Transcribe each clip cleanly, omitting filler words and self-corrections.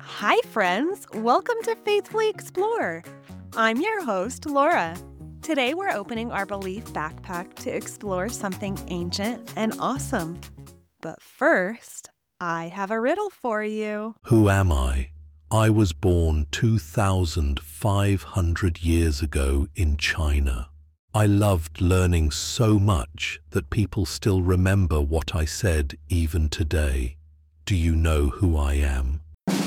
Hi, friends. Welcome to Faithfully Explore. I'm your host, Laura. Today, we're opening our belief backpack to explore something ancient and awesome. But first, I have a riddle for you. Who am I? I was born 2,500 years ago in China. I loved learning so much that people still remember what I said even today. Do you know who I am?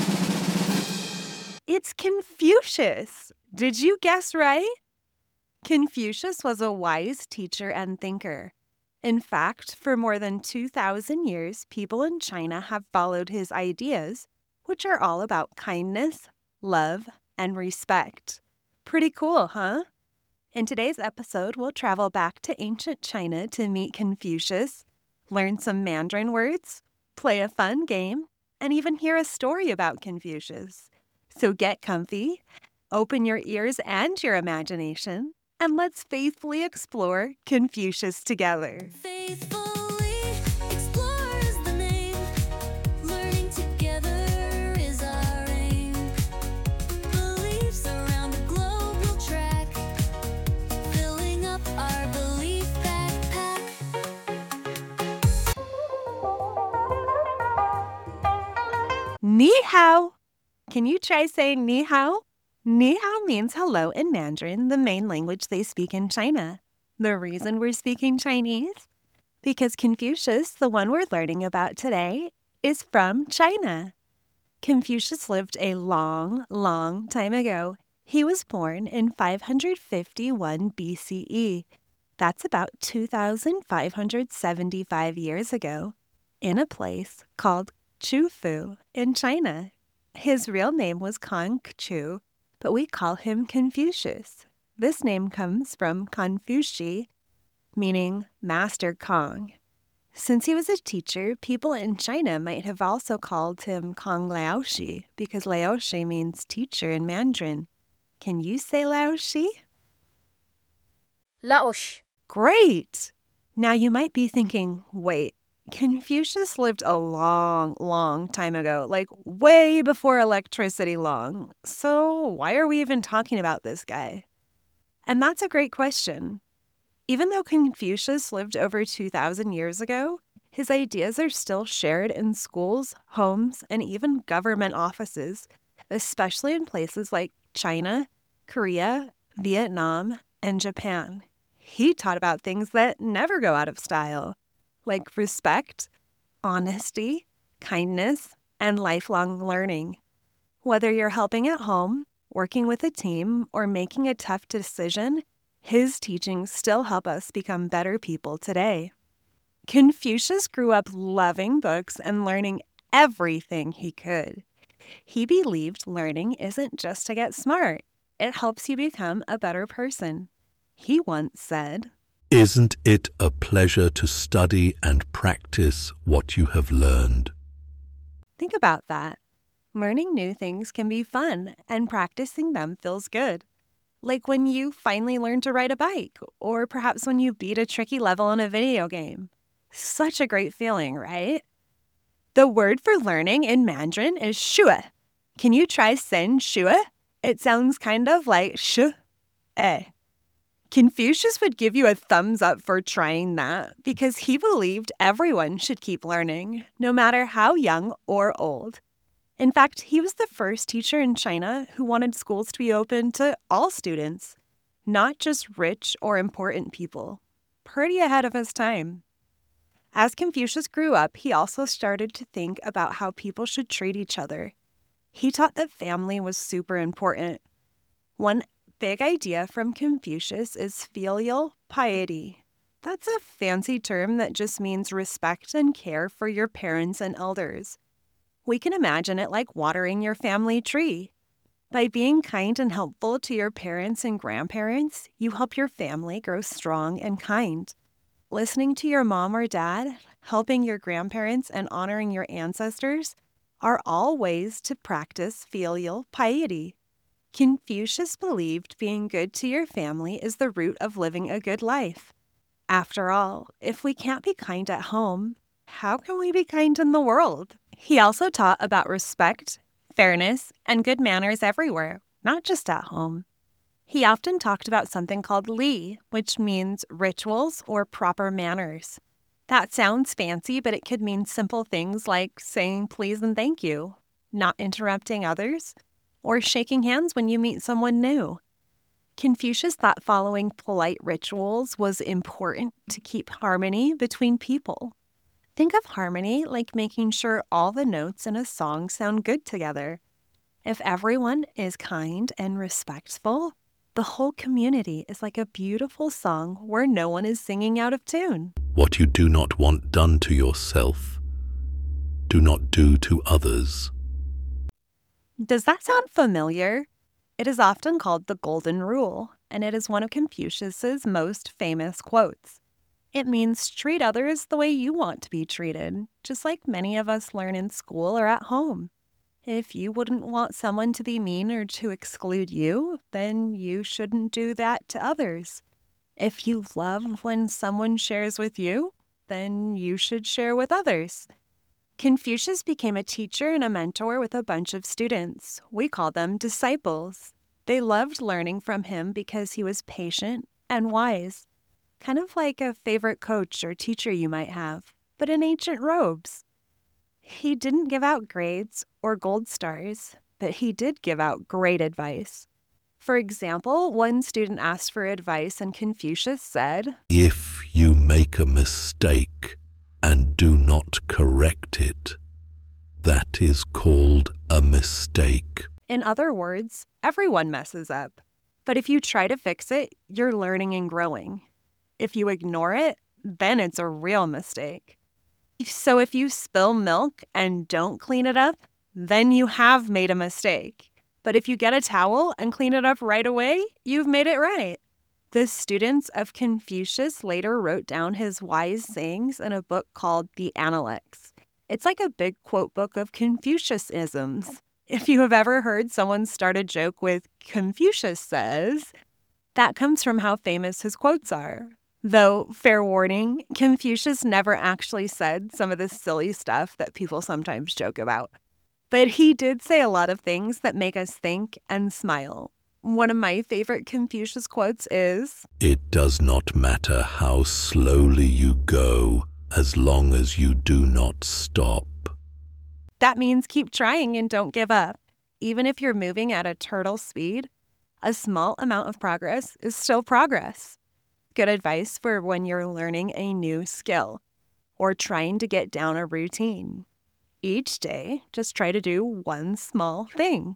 It's Confucius. Did you guess right? Confucius was a wise teacher and thinker. In fact, for more than 2,000 years, people in China have followed his ideas, which are all about kindness, love, and respect. Pretty cool, huh? In today's episode, we'll travel back to ancient China to meet Confucius, learn some Mandarin words, play a fun game, and even hear a story about Confucius. So get comfy, open your ears and your imagination, and let's faithfully explore Confucius together. Faithfully explore is the name. Learning together is our aim. Beliefs around the globe will track, filling up our belief backpack. Ni hao. Can you try saying ni hao? Ni hao means hello in Mandarin, the main language they speak in China. The reason we're speaking Chinese? Because Confucius, the one we're learning about today, is from China. Confucius lived a long, long time ago. He was born in 551 BCE. That's about 2,575 years ago, in a place called Chufu in China. His real name was Kong Chu, but we call him Confucius. This name comes from Confuci, meaning Master Kong. Since he was a teacher, people in China might have also called him Kong Laoshi, because Laoshi means teacher in Mandarin. Can you say Laoshi? Laosh. Great! Now you might be thinking, wait, Confucius lived a long, long time ago, like way before electricity long. So why are we even talking about this guy? And that's a great question. Even though Confucius lived over 2,000 years ago, his ideas are still shared in schools, homes, and even government offices, especially in places like China, Korea, Vietnam, and Japan. He taught about things that never go out of style, like respect, honesty, kindness, and lifelong learning. Whether you're helping at home, working with a team, or making a tough decision, his teachings still help us become better people today. Confucius grew up loving books and learning everything he could. He believed learning isn't just to get smart, it helps you become a better person. He once said, Isn't it a pleasure to study and practice what you have learned? think about that. Learning new things can be fun, and practicing them feels good. Like when you finally learn to ride a bike, or perhaps when you beat a tricky level in a video game. Such a great feeling, right? The word for learning in Mandarin is shue. Can you try saying shue? It sounds kind of like shu. Confucius would give you a thumbs up for trying that because he believed everyone should keep learning, no matter how young or old. In fact, he was the first teacher in China who wanted schools to be open to all students, not just rich or important people. Pretty ahead of his time. As Confucius grew up, he also started to think about how people should treat each other. He taught that family was super important. One big idea from Confucius is filial piety. That's a fancy term that just means respect and care for your parents and elders. We can imagine it like watering your family tree. By being kind and helpful to your parents and grandparents, you help your family grow strong and kind. Listening to your mom or dad, helping your grandparents, and honoring your ancestors are all ways to practice filial piety. Confucius believed being good to your family is the root of living a good life. After all, if we can't be kind at home, how can we be kind in the world? He also taught about respect, fairness, and good manners everywhere, not just at home. He often talked about something called Li, which means rituals or proper manners. That sounds fancy, but it could mean simple things like saying please and thank you, not interrupting others, or shaking hands when you meet someone new. Confucius thought following polite rituals was important to keep harmony between people. Think of harmony like making sure all the notes in a song sound good together. If everyone is kind and respectful, the whole community is like a beautiful song where no one is singing out of tune. What you do not want done to yourself, do not do to others. Does that sound familiar? It is often called the Golden Rule, and it is one of Confucius's most famous quotes. It means treat others the way you want to be treated, just like many of us learn in school or at home. If you wouldn't want someone to be mean or to exclude you, then you shouldn't do that to others. If you love when someone shares with you, then you should share with others. Confucius became a teacher and a mentor with a bunch of students. We call them disciples. They loved learning from him because he was patient and wise, kind of like a favorite coach or teacher you might have, but in ancient robes. He didn't give out grades or gold stars, but he did give out great advice. For example, one student asked for advice and Confucius said, If you make a mistake and do not correct it, that is called a mistake. In other words, everyone messes up. But if you try to fix it, you're learning and growing. If you ignore it, then it's a real mistake. So if you spill milk and don't clean it up, then you have made a mistake. But if you get a towel and clean it up right away, you've made it right. The students of Confucius later wrote down his wise sayings in a book called The Analects. It's like a big quote book of Confucianisms. If you have ever heard someone start a joke with Confucius says, that comes from how famous his quotes are. Though, fair warning, Confucius never actually said some of the silly stuff that people sometimes joke about. But he did say a lot of things that make us think and smile. One of my favorite Confucius quotes is, It does not matter how slowly you go, as long as you do not stop. That means keep trying and don't give up. Even if you're moving at a turtle speed, a small amount of progress is still progress. Good advice for when you're learning a new skill or trying to get down a routine. Each day, just try to do one small thing.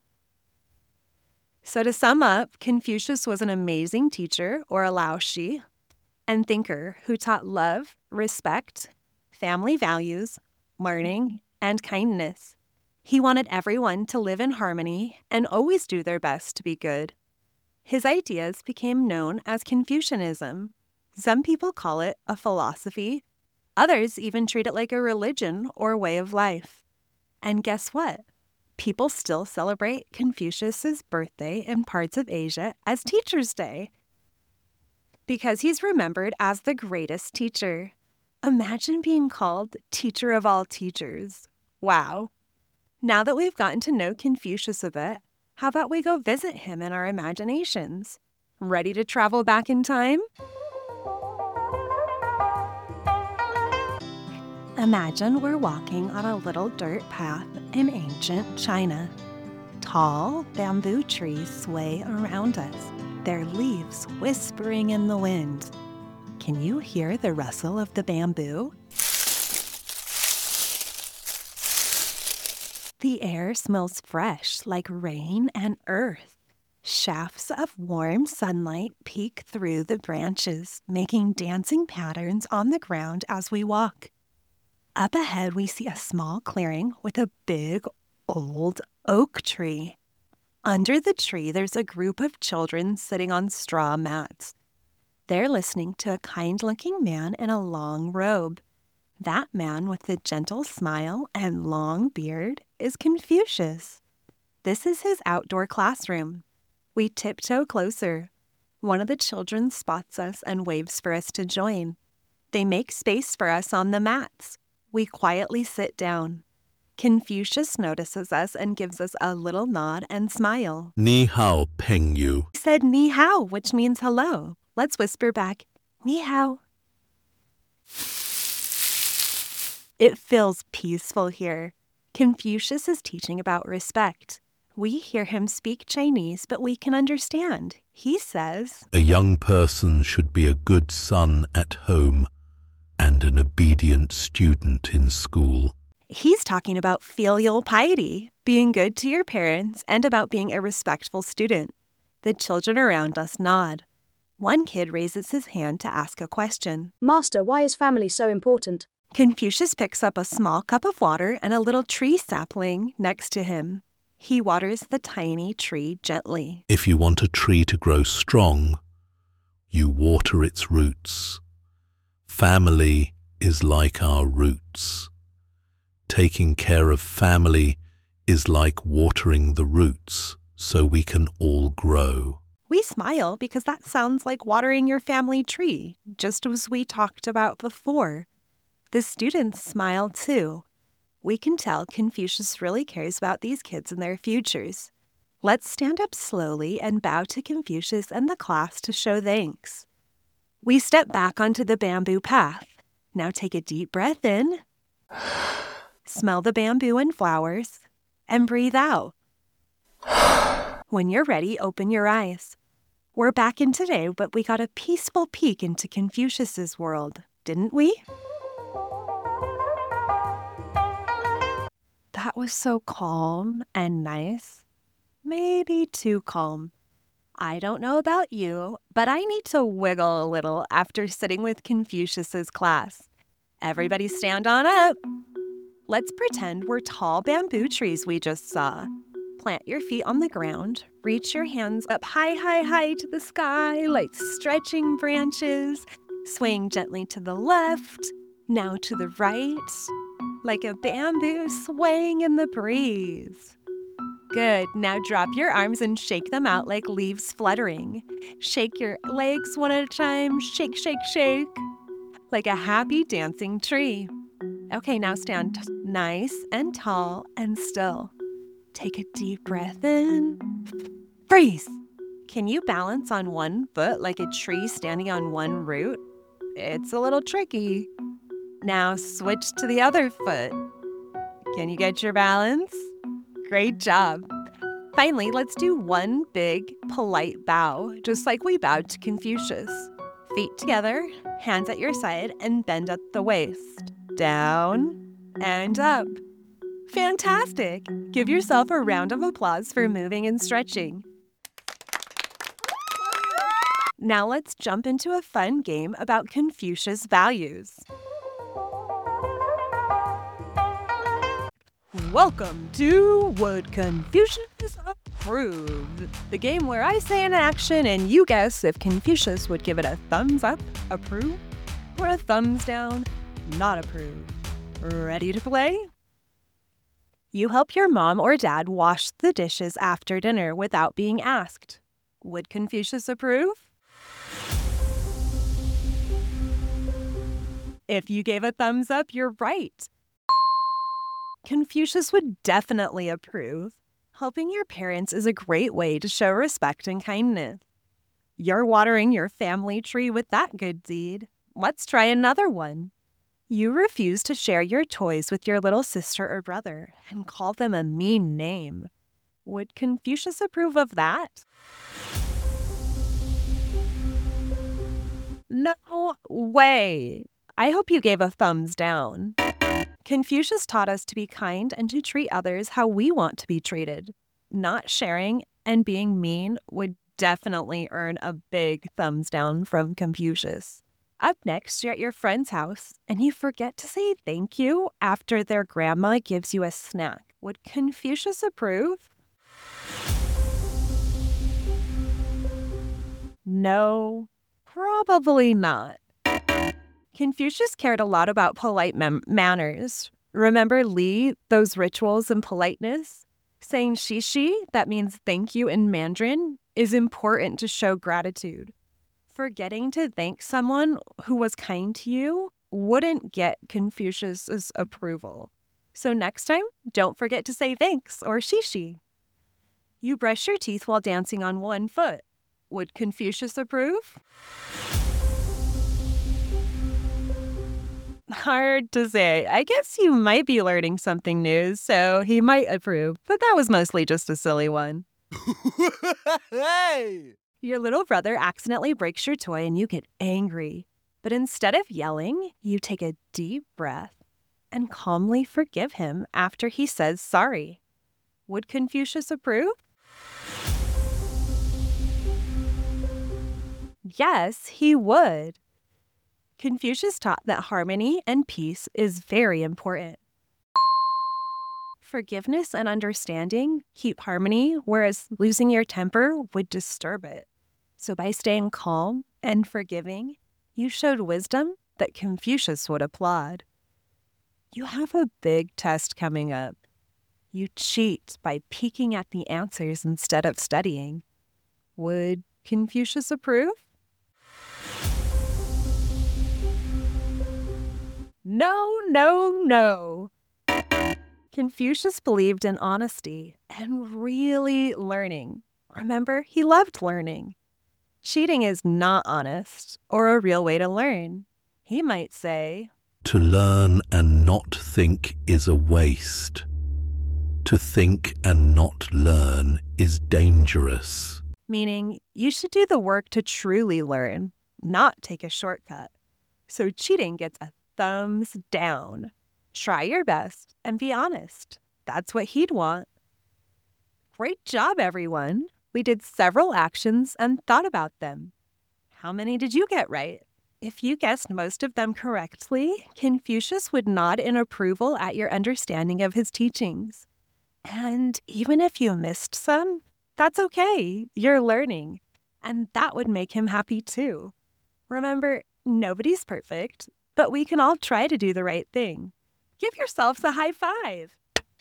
So to sum up, Confucius was an amazing teacher, or a Laoshi, and thinker who taught love, respect, family values, learning, and kindness. He wanted everyone to live in harmony and always do their best to be good. His ideas became known as Confucianism. Some people call it a philosophy. Others even treat it like a religion or way of life. And guess what? People still celebrate Confucius's birthday in parts of Asia as Teacher's Day because he's remembered as the greatest teacher. Imagine being called teacher of all teachers. Wow. Now that we've gotten to know Confucius a bit, how about we go visit him in our imaginations? Ready to travel back in time? Imagine we're walking on a little dirt path in ancient China. Tall bamboo trees sway around us, their leaves whispering in the wind. Can you hear the rustle of the bamboo? The air smells fresh like rain and earth. Shafts of warm sunlight peek through the branches, making dancing patterns on the ground as we walk. Up ahead, we see a small clearing with a big, old oak tree. Under the tree, there's a group of children sitting on straw mats. They're listening to a kind-looking man in a long robe. That man with the gentle smile and long beard is Confucius. This is his outdoor classroom. We tiptoe closer. One of the children spots us and waves for us to join. They make space for us on the mats. We quietly sit down. Confucius notices us and gives us a little nod and smile. 你好, Pengyu. He said ni hao, which means hello. Let's whisper back, ni hao. It feels peaceful here. Confucius is teaching about respect. We hear him speak Chinese, but we can understand. He says, A young person should be a good son at home and an obedient student in school. he's talking about filial piety, being good to your parents, and about being a respectful student. The children around us nod. One kid raises his hand to ask a question. Master, why is family so important? Confucius picks up a small cup of water and a little tree sapling next to him. He waters the tiny tree gently. If you want a tree to grow strong, you water its roots. Family is like our roots. Taking care of family is like watering the roots so we can all grow. We smile because that sounds like watering your family tree, just as we talked about before. The students smile too. We can tell Confucius really cares about these kids and their futures. Let's stand up slowly and bow to Confucius and the class to show thanks. We step back onto the bamboo path. Now take a deep breath in, smell the bamboo and flowers, and breathe out. When you're ready, open your eyes. We're back in today, but we got a peaceful peek into Confucius's world, didn't we? That was so calm and nice. Maybe too calm. I don't know about you, but I need to wiggle a little after sitting with Confucius's class. Everybody stand on up. Let's pretend we're tall bamboo trees we just saw. Plant your feet on the ground. Reach your hands up high to the sky like stretching branches. Swing gently to the left, now to the right, like a bamboo swaying in the breeze. Good. Now drop your arms and shake them out like leaves fluttering. Shake your legs one at a time. Shake, shake, shake. Like a happy dancing tree. Okay, now stand nice and tall and still. Take a deep breath in. Freeze! Can you balance on one foot like a tree standing on one root? It's a little tricky. Now switch to the other foot. Can you get your balance? Great job. Finally, let's do one big, polite bow, just like we bowed to Confucius. Feet together, hands at your side, and bend at the waist. Down and up. Fantastic! Give yourself a round of applause for moving and stretching. Now let's jump into a fun game about Confucius values. Welcome to Would Confucius Approve? The game where I say an action and you guess if Confucius would give it a thumbs up, approve, or a thumbs down, not approve. Ready to play? You help your mom or dad wash the dishes after dinner without being asked. Would Confucius approve? If you gave a thumbs up, you're right. Confucius would definitely approve. Helping your parents is a great way to show respect and kindness. You're watering your family tree with that good deed. Let's try another one. You refuse to share your toys with your little sister or brother and call them a mean name. Would Confucius approve of that? No way. I hope you gave a thumbs down. Confucius taught us to be kind and to treat others how we want to be treated. Not sharing and being mean would definitely earn a big thumbs down from Confucius. Up next, you're at your friend's house and you forget to say thank you after their grandma gives you a snack. Would Confucius approve? No, probably not. Confucius cared a lot about polite manners. Remember Li, those rituals and politeness? Saying shishi, that means thank you in Mandarin, is important to show gratitude. Forgetting to thank someone who was kind to you wouldn't get Confucius's approval. So next time, don't forget to say thanks or shishi. You brush your teeth while dancing on one foot. Would Confucius approve? Hard to say. I guess you might be learning something new, so he might approve, but that was mostly just a silly one. Hey! Your little brother accidentally breaks your toy and you get angry. But instead of yelling, you take a deep breath and calmly forgive him after he says sorry. Would Confucius approve? Yes, he would. Confucius taught that harmony and peace is very important. Forgiveness and understanding keep harmony, whereas losing your temper would disturb it. So by staying calm and forgiving, you showed wisdom that Confucius would applaud. You have a big test coming up. You cheat by peeking at the answers instead of studying. Would Confucius approve? No, no, no. Confucius believed in honesty and really learning. Remember, he loved learning. Cheating is not honest or a real way to learn. He might say, To learn and not think is a waste. To think and not learn is dangerous. meaning you should do the work to truly learn, not take a shortcut. So cheating gets a thumbs down. Try your best and be honest. That's what he'd want. Great job, everyone. We did several actions and thought about them. How many did you get right? If you guessed most of them correctly, Confucius would nod in approval at your understanding of his teachings. And even if you missed some, that's okay. You're learning. And that would make him happy too. Remember, nobody's perfect, but we can all try to do the right thing. Give yourselves a high five.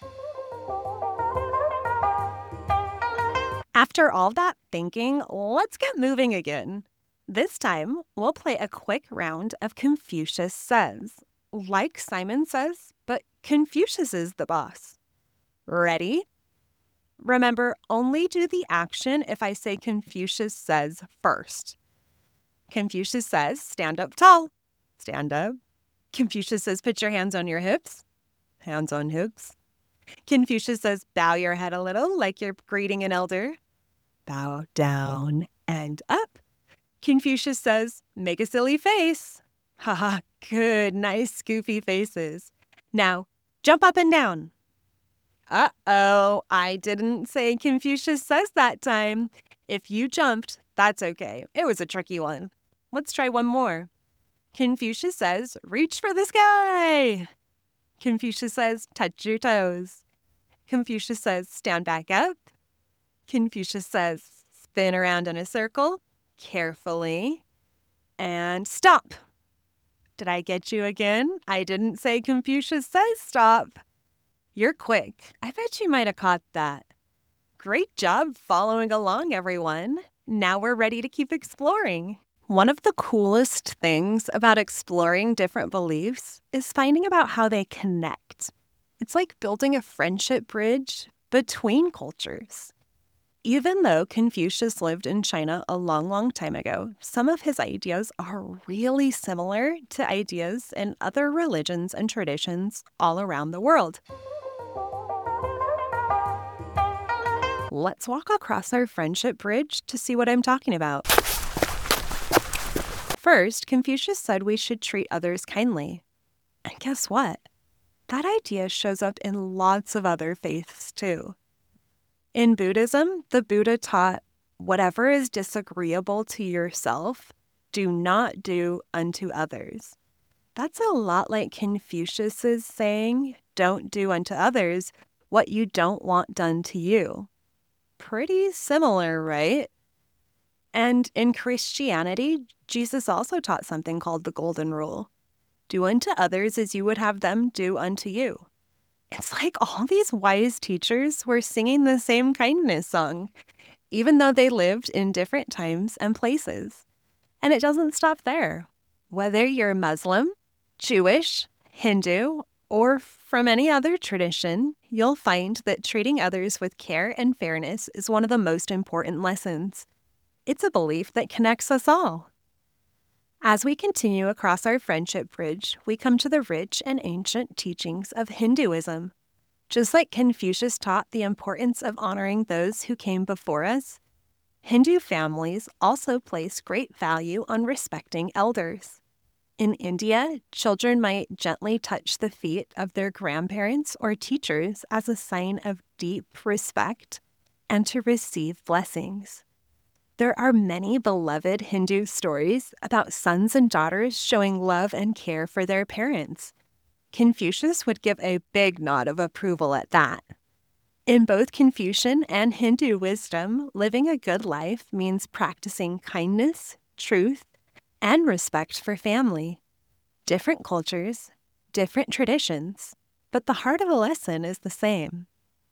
After all that thinking, let's get moving again. This time, we'll play a quick round of Confucius Says. Like Simon Says, but Confucius is the boss. Ready? Remember, only do the action if I say Confucius Says first. Confucius says, stand up tall. Stand up. Confucius says, put your hands on your hips. Hands on hips. Confucius says, bow your head a little like you're greeting an elder. Bow down and up. Confucius says, make a silly face. Haha, good, nice, goofy faces. Now, jump up and down. Uh-oh, I didn't say Confucius Says that time. If you jumped, that's okay. It was a tricky one. Let's try one more. Confucius says, reach for the sky. Confucius says, touch your toes. Confucius says, stand back up. Confucius says, spin around in a circle, carefully, and stop. Did I get you again? I didn't say Confucius Says stop. You're quick. I bet you might have caught that. Great job following along, everyone. Now we're ready to keep exploring. One of the coolest things about exploring different beliefs is finding about how they connect. It's like building a friendship bridge between cultures. Even though Confucius lived in China a long, long time ago, some of his ideas are really similar to ideas in other religions and traditions all around the world. Let's walk across our friendship bridge to see what I'm talking about. First, Confucius said we should treat others kindly. And guess what? That idea shows up in lots of other faiths too. In Buddhism, the Buddha taught, whatever is disagreeable to yourself, do not do unto others. That's a lot like Confucius's saying, don't do unto others what you don't want done to you. Pretty similar, right? And in Christianity, Jesus also taught something called the Golden Rule. Do unto others as you would have them do unto you. It's like all these wise teachers were singing the same kindness song, even though they lived in different times and places. And it doesn't stop there. Whether you're Muslim, Jewish, Hindu, or from any other tradition, you'll find that treating others with care and fairness is one of the most important lessons. It's a belief that connects us all. As we continue across our friendship bridge, we come to the rich and ancient teachings of Hinduism. Just like Confucius taught the importance of honoring those who came before us, Hindu families also place great value on respecting elders. In India, children might gently touch the feet of their grandparents or teachers as a sign of deep respect and to receive blessings. There are many beloved Hindu stories about sons and daughters showing love and care for their parents. Confucius would give a big nod of approval at that. In both Confucian and Hindu wisdom, living a good life means practicing kindness, truth, and respect for family. Different cultures, different traditions, but the heart of the lesson is the same.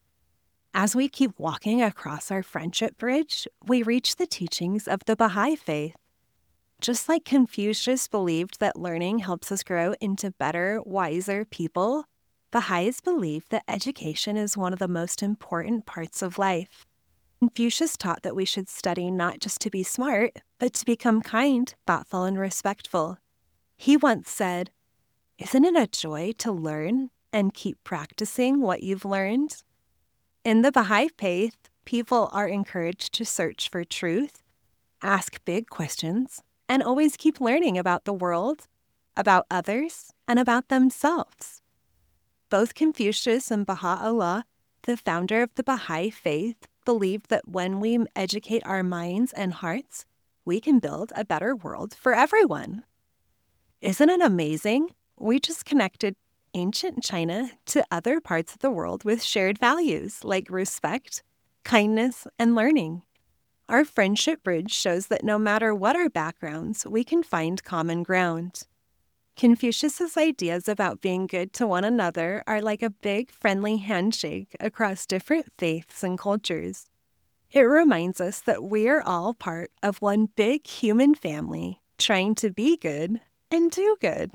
As we keep walking across our friendship bridge, we reach the teachings of the Baha'i faith. Just like Confucius believed that learning helps us grow into better, wiser people, Baha'is believe that education is one of the most important parts of life. Confucius taught that we should study not just to be smart, but to become kind, thoughtful, and respectful. He once said, "Isn't it a joy to learn and keep practicing what you've learned?" In the Baha'i faith, people are encouraged to search for truth, ask big questions, and always keep learning about the world, about others, and about themselves. Both Confucius and Baha'u'llah, the founder of the Baha'i faith, believed that when we educate our minds and hearts, we can build a better world for everyone. Isn't it amazing? We just connected ancient China to other parts of the world with shared values like respect, kindness, and learning. Our friendship bridge shows that no matter what our backgrounds, we can find common ground. Confucius's ideas about being good to one another are like a big, friendly handshake across different faiths and cultures. It reminds us that we are all part of one big human family, trying to be good and do good.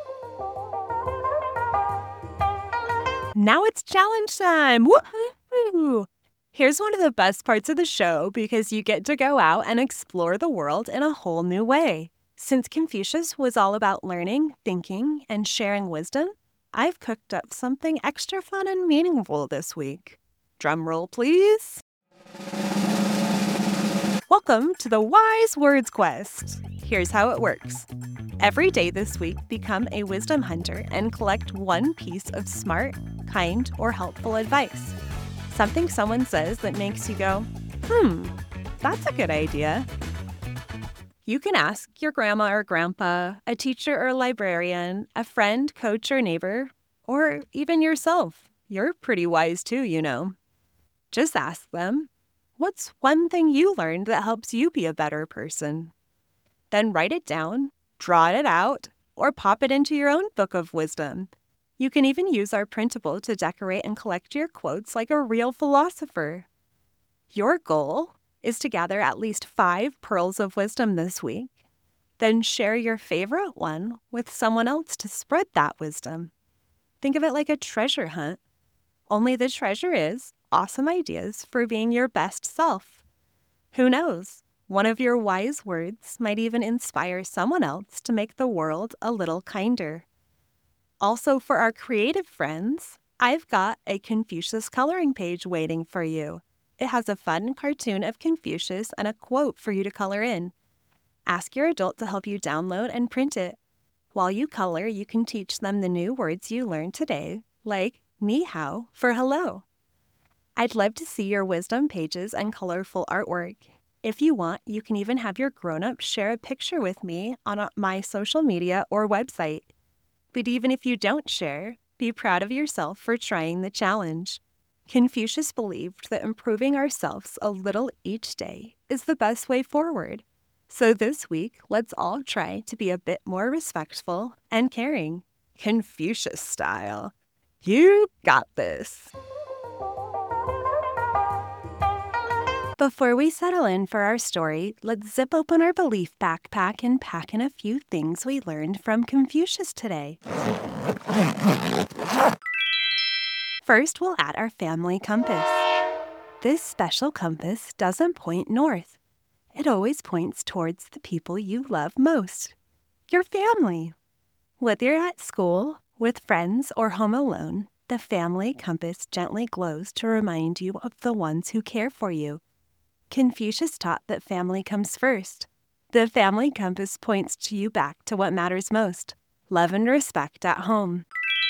Now it's challenge time! Woohoo! Here's one of the best parts of the show because you get to go out and explore the world in a whole new way. Since Confucius was all about learning, thinking, and sharing wisdom, I've cooked up something extra fun and meaningful this week. Drum roll, please. Welcome to the Wise Words Quest. Here's how it works. Every day this week, become a wisdom hunter and collect one piece of smart, kind, or helpful advice. Something someone says that makes you go, that's a good idea. You can ask your grandma or grandpa, a teacher or librarian, a friend, coach, or neighbor, or even yourself. You're pretty wise too, you know. Just ask them, what's one thing you learned that helps you be a better person? Then write it down, draw it out, or pop it into your own book of wisdom. You can even use our printable to decorate and collect your quotes like a real philosopher. Your goal is to gather at least 5 pearls of wisdom this week. Then share your favorite one with someone else to spread that wisdom. Think of it like a treasure hunt. Only the treasure is awesome ideas for being your best self. Who knows? One of your wise words might even inspire someone else to make the world a little kinder. Also, for our creative friends, I've got a Confucius coloring page waiting for you. It has a fun cartoon of Confucius and a quote for you to color in. Ask your adult to help you download and print it. While you color, you can teach them the new words you learned today, like ni hao for hello. I'd love to see your wisdom pages and colorful artwork. If you want, you can even have your grown-ups share a picture with me on my social media or website. But even if you don't share, be proud of yourself for trying the challenge. Confucius believed that improving ourselves a little each day is the best way forward. So this week, let's all try to be a bit more respectful and caring, Confucius style. You got this. Before we settle in for our story, let's zip open our belief backpack and pack in a few things we learned from Confucius today. First, we'll add our family compass. This special compass doesn't point north. It always points towards the people you love most, your family. Whether you're at school, with friends, or home alone, the family compass gently glows to remind you of the ones who care for you. Confucius taught that family comes first. The family compass points you back to what matters most, love and respect at home.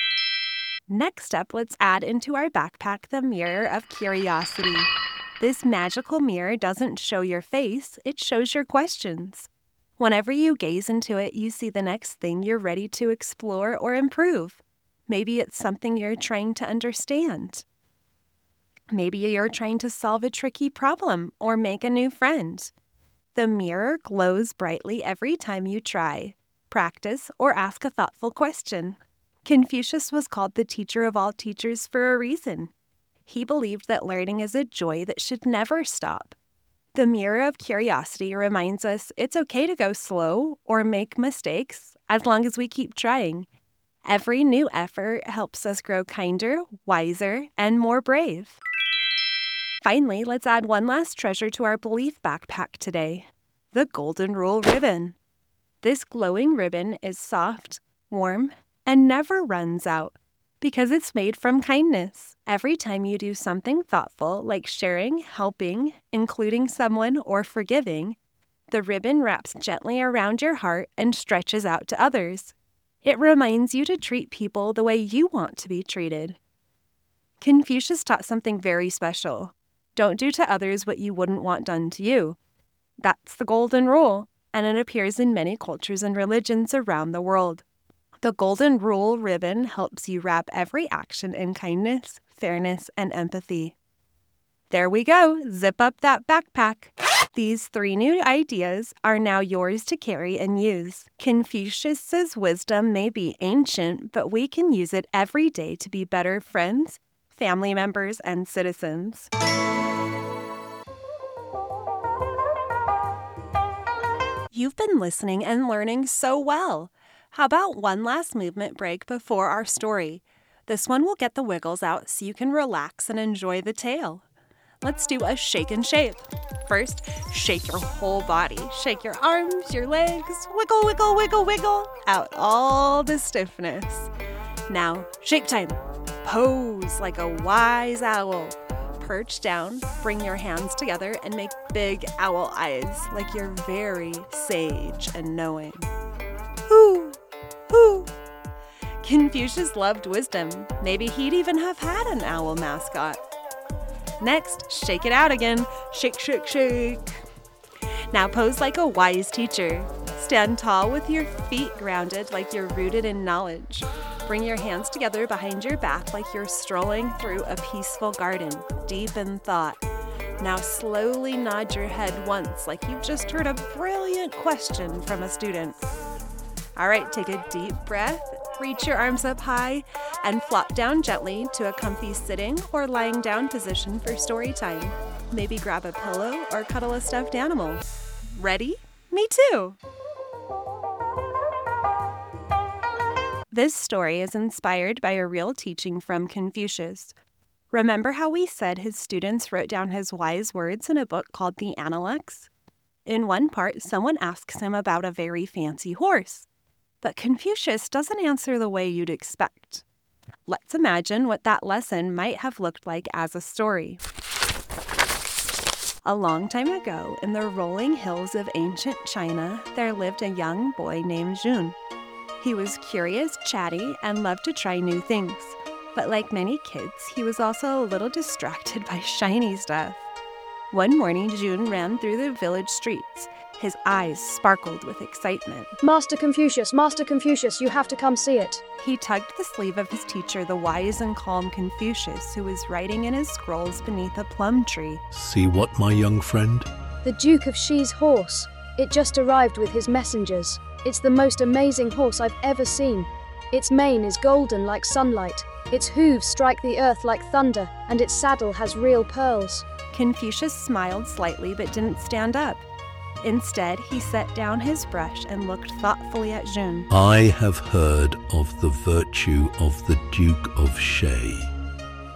Next up, let's add into our backpack the mirror of curiosity. This magical mirror doesn't show your face, it shows your questions. Whenever you gaze into it, you see the next thing you're ready to explore or improve. Maybe it's something you're trying to understand. Maybe you're trying to solve a tricky problem or make a new friend. The mirror glows brightly every time you try, practice, or ask a thoughtful question. Confucius was called the teacher of all teachers for a reason. He believed that learning is a joy that should never stop. The mirror of curiosity reminds us it's okay to go slow or make mistakes as long as we keep trying. Every new effort helps us grow kinder, wiser, and more brave. Finally, let's add one last treasure to our belief backpack today, the Golden Rule ribbon. This glowing ribbon is soft, warm, and never runs out because it's made from kindness. Every time you do something thoughtful like sharing, helping, including someone, or forgiving, the ribbon wraps gently around your heart and stretches out to others. It reminds you to treat people the way you want to be treated. Confucius taught something very special. Don't do to others what you wouldn't want done to you. That's the Golden Rule, and it appears in many cultures and religions around the world. The Golden Rule ribbon helps you wrap every action in kindness, fairness, and empathy. There we go. Zip up that backpack. These 3 new ideas are now yours to carry and use. Confucius's wisdom may be ancient, but we can use it every day to be better friends, family members, and citizens. You've been listening and learning so well. How about one last movement break before our story? This one will get the wiggles out so you can relax and enjoy the tale. Let's do a shake and shape. First, shake your whole body. Shake your arms, your legs, wiggle, wiggle, wiggle, wiggle, out all the stiffness. Now, shake time. Pose like a wise owl. Perch down, bring your hands together, and make big owl eyes like you're very sage and knowing. Hoo, hoo. Confucius loved wisdom. Maybe he'd even have had an owl mascot. Next, shake it out again. Shake, shake, shake. Now pose like a wise teacher. Stand tall with your feet grounded like you're rooted in knowledge. Bring your hands together behind your back like you're strolling through a peaceful garden, deep in thought. Now slowly nod your head once like you've just heard a brilliant question from a student. All right, take a deep breath. Reach your arms up high and flop down gently to a comfy sitting or lying down position for story time. Maybe grab a pillow or cuddle a stuffed animal. Ready? Me too! This story is inspired by a real teaching from Confucius. Remember how we said his students wrote down his wise words in a book called the Analects? In one part, someone asks him about a very fancy horse. But Confucius doesn't answer the way you'd expect. Let's imagine what that lesson might have looked like as a story. A long time ago, in the rolling hills of ancient China, there lived a young boy named Jun. He was curious, chatty, and loved to try new things. But like many kids, he was also a little distracted by shiny stuff. One morning, Jun ran through the village streets. His eyes sparkled with excitement. Master Confucius, you have to come see it. He tugged the sleeve of his teacher, the wise and calm Confucius, who was writing in his scrolls beneath a plum tree. See what, my young friend? The Duke of Shi's horse. It just arrived with his messengers. It's the most amazing horse I've ever seen. Its mane is golden like sunlight. Its hooves strike the earth like thunder, and its saddle has real pearls. Confucius smiled slightly but didn't stand up. Instead, he set down his brush and looked thoughtfully at Jun. I have heard of the virtue of the Duke of Shi.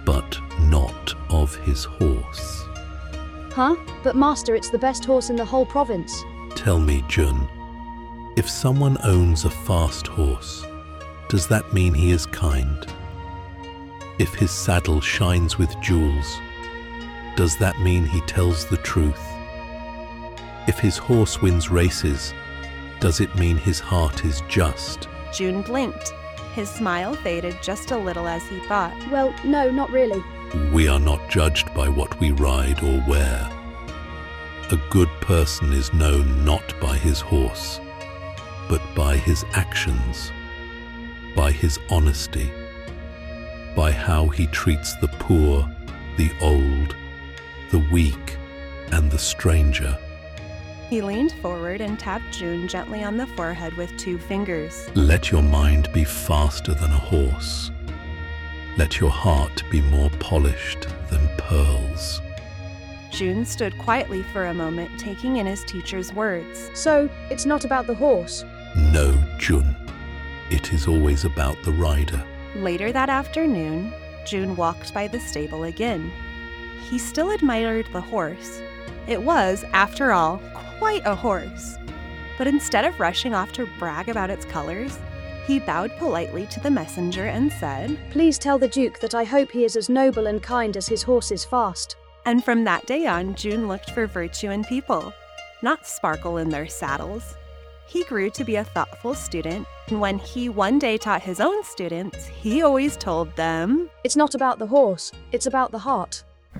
but not of his horse. Huh? But master, it's the best horse in the whole province. Tell me, Jun, if someone owns a fast horse, does that mean he is kind? If his saddle shines with jewels, does that mean he tells the truth? If his horse wins races, does it mean his heart is just? Jun blinked. His smile faded just a little as he thought. Well, no, not really. We are not judged by what we ride or wear. A good person is known not by his horse, but by his actions, by his honesty, by how he treats the poor, the old, the weak, and the stranger. He leaned forward and tapped Jun gently on the forehead with 2 fingers. Let your mind be faster than a horse. Let your heart be more polished than pearls. Jun stood quietly for a moment, taking in his teacher's words. So, it's not about the horse. No, Jun. It is always about the rider. Later that afternoon, Jun walked by the stable again. He still admired the horse. It was, after all, quite a horse. But instead of rushing off to brag about its colors, he bowed politely to the messenger and said, Please tell the Duke that I hope he is as noble and kind as his horse is fast. and from that day on, Jun looked for virtue in people, not sparkle in their saddles. He grew to be a thoughtful student, and when he one day taught his own students, he always told them, It's not about the horse, it's about the heart.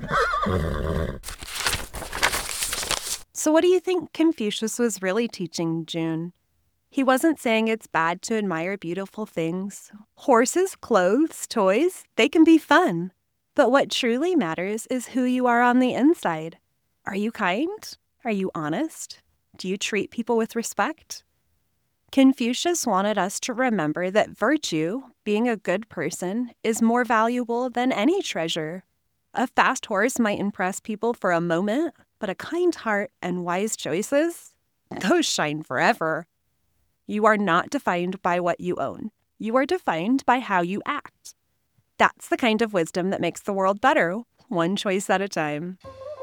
So what do you think Confucius was really teaching Jun? He wasn't saying it's bad to admire beautiful things. Horses, clothes, toys, they can be fun. But what truly matters is who you are on the inside. Are you kind? Are you honest? Do you treat people with respect? Confucius wanted us to remember that virtue, being a good person, is more valuable than any treasure. A fast horse might impress people for a moment, but a kind heart and wise choices, those shine forever. You are not defined by what you own. You are defined by how you act. That's the kind of wisdom that makes the world better, one choice at a time.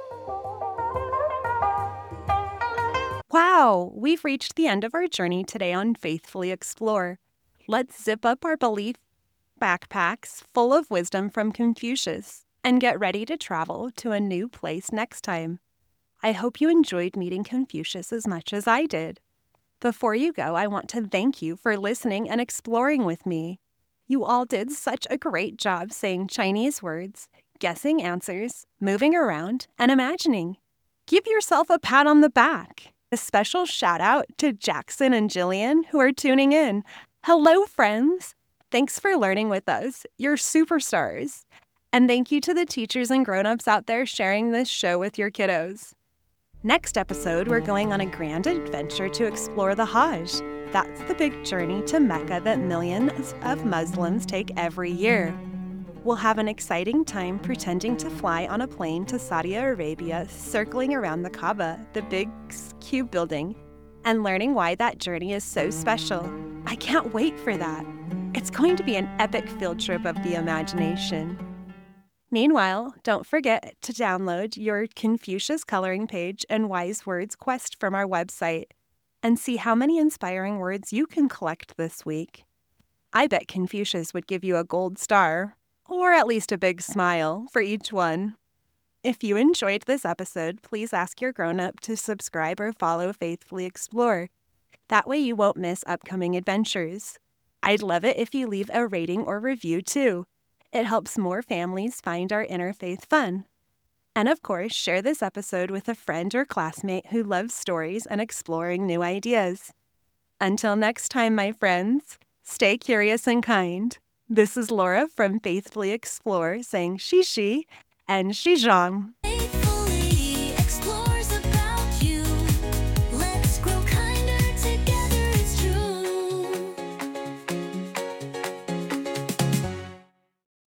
Wow, we've reached the end of our journey today on Faithfully Explore. Let's zip up our belief backpacks full of wisdom from Confucius and get ready to travel to a new place next time. I hope you enjoyed meeting Confucius as much as I did. Before you go, I want to thank you for listening and exploring with me. You all did such a great job saying Chinese words, guessing answers, moving around, and imagining. Give yourself a pat on the back. A special shout out to Jackson and Jillian who are tuning in. Hello, friends. Thanks for learning with us. You're superstars. And thank you to the teachers and grown-ups out there sharing this show with your kiddos. Next episode, we're going on a grand adventure to explore the Hajj. That's the big journey to Mecca that millions of Muslims take every year. We'll have an exciting time pretending to fly on a plane to Saudi Arabia, circling around the Kaaba, the big cube building, and learning why that journey is so special. I can't wait for that. It's going to be an epic field trip of the imagination. Meanwhile, don't forget to download your Confucius coloring page and wise words quest from our website and see how many inspiring words you can collect this week. I bet Confucius would give you a gold star, or at least a big smile, for each one. If you enjoyed this episode, please ask your grown-up to subscribe or follow Faithfully Explore. That way you won't miss upcoming adventures. I'd love it if you leave a rating or review too. It helps more families find our interfaith fun. And of course, share this episode with a friend or classmate who loves stories and exploring new ideas. Until next time, my friends, stay curious and kind. This is Laura from Faithfully Explore saying Xi Xi and Xi Zhang.